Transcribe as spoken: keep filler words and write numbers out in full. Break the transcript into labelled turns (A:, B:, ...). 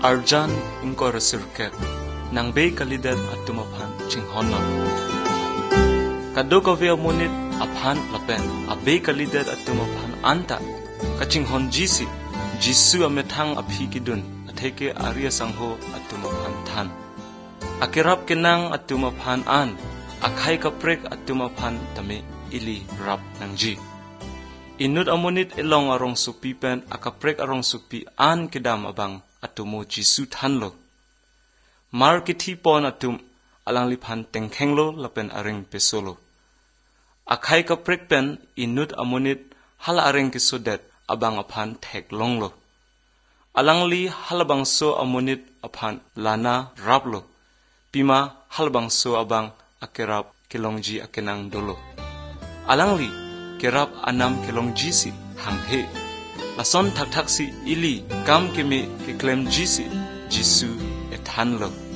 A: arjan ingko rasurke nang be kalidat atumapan chinghonon kadoko veo munit aphan lapen abe kalidat atumapan anta kachinghon jisi jisu amethang aphi kidun atheke arya sangho atumapan than akirap kinang atumapan an akhai kaprek atumapan tame ili rap nangji inut amunit ilong arong supi pen akaprek arong supi an kedam abang atumo jisu thanlo mar kiti pon atum alang lipan tengkhenglo lapen areng pesolo akhai kaprek pen inut amunit hal areng kisudet abang apan thek longlo alang li halabang so amunit apan lana rablo pima halbang so abang akerap kilongji akenang dolo alang li kerap anam kilongji si hanghe lason thak thak si ili kam keme ke klem ji si jisu ethanlo